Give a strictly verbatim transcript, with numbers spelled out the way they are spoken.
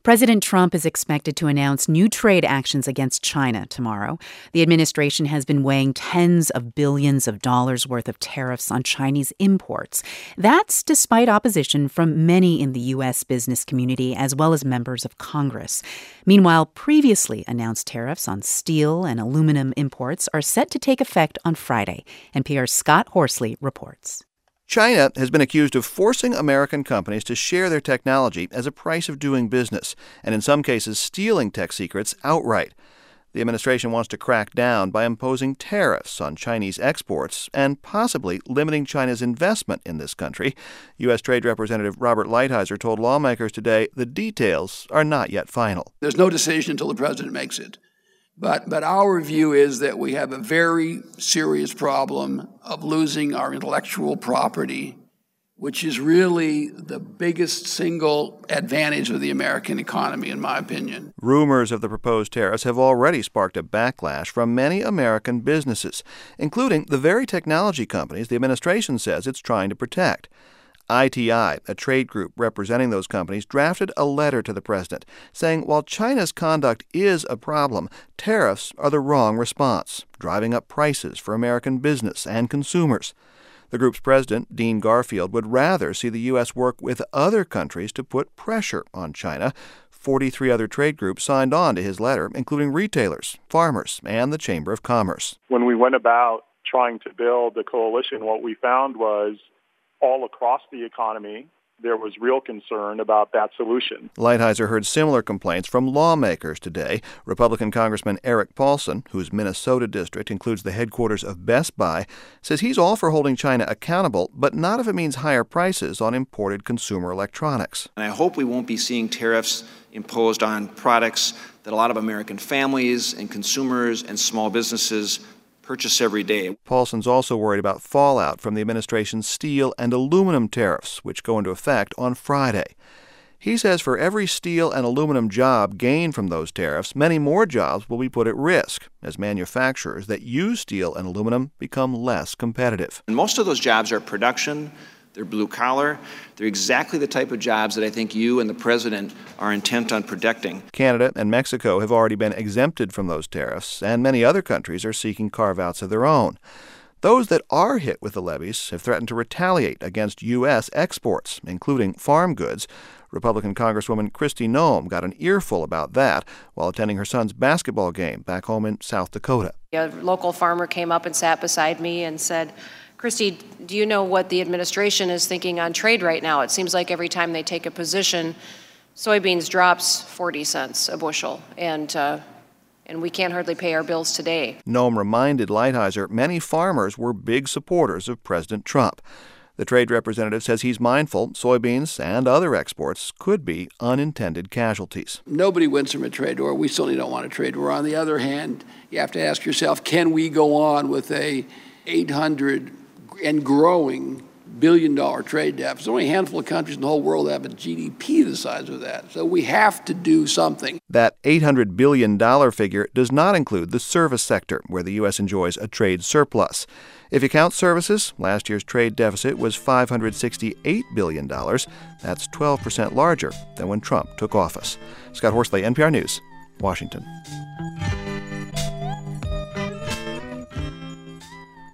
President Trump is expected to announce new trade actions against China tomorrow. The administration has been weighing tens of billions of dollars worth of tariffs on Chinese imports. That's despite opposition from many in the U S business community as well as members of Congress. Meanwhile, previously announced tariffs on steel and aluminum imports are set to take effect on Friday. N P R's Scott Horsley reports. China has been accused of forcing American companies to share their technology as a price of doing business, and in some cases stealing tech secrets outright. The administration wants to crack down by imposing tariffs on Chinese exports and possibly limiting China's investment in this country. U S. Trade Representative Robert Lighthizer told lawmakers today the details are not yet final. There's no decision until the president makes it. But but our view is that we have a very serious problem of losing our intellectual property, which is really the biggest single advantage of the American economy, in my opinion. Rumors of the proposed tariffs have already sparked a backlash from many American businesses, including the very technology companies the administration says it's trying to protect. I T I, a trade group representing those companies, drafted a letter to the president saying while China's conduct is a problem, tariffs are the wrong response, driving up prices for American business and consumers. The group's president, Dean Garfield, would rather see the U S work with other countries to put pressure on China. forty-three other trade groups signed on to his letter, including retailers, farmers, and the Chamber of Commerce. When we went about trying to build a coalition, what we found was all across the economy, there was real concern about that solution. Lighthizer heard similar complaints from lawmakers today. Republican Congressman Eric Paulson, whose Minnesota district includes the headquarters of Best Buy, says he's all for holding China accountable, but not if it means higher prices on imported consumer electronics. And I hope we won't be seeing tariffs imposed on products that a lot of American families and consumers and small businesses purchase every day. Paulson's also worried about fallout from the administration's steel and aluminum tariffs, which go into effect on Friday. He says for every steel and aluminum job gained from those tariffs, many more jobs will be put at risk as manufacturers that use steel and aluminum become less competitive. And most of those jobs are production. They're blue collar. They're exactly the type of jobs that I think you and the president are intent on protecting. Canada and Mexico have already been exempted from those tariffs, and many other countries are seeking carve-outs of their own. Those that are hit with the levies have threatened to retaliate against U S exports, including farm goods. Republican Congresswoman Kristi Noem got an earful about that while attending her son's basketball game back home in South Dakota. A local farmer came up and sat beside me and said, Kristi, do you know what the administration is thinking on trade right now? It seems like every time they take a position, soybeans drops forty cents a bushel, and uh, and we can't hardly pay our bills today. Noem reminded Lighthizer many farmers were big supporters of President Trump. The trade representative says he's mindful soybeans and other exports could be unintended casualties. Nobody wins from a trade war. We certainly don't want a trade war. On the other hand, you have to ask yourself, can we go on with a eight hundred and growing billion-dollar trade deficit? There's only a handful of countries in the whole world that have a G D P the size of that. So we have to do something. That eight hundred billion dollars figure does not include the service sector, where the U S enjoys a trade surplus. If you count services, last year's trade deficit was five hundred sixty-eight billion dollars. That's twelve percent larger than when Trump took office. Scott Horsley, N P R News, Washington.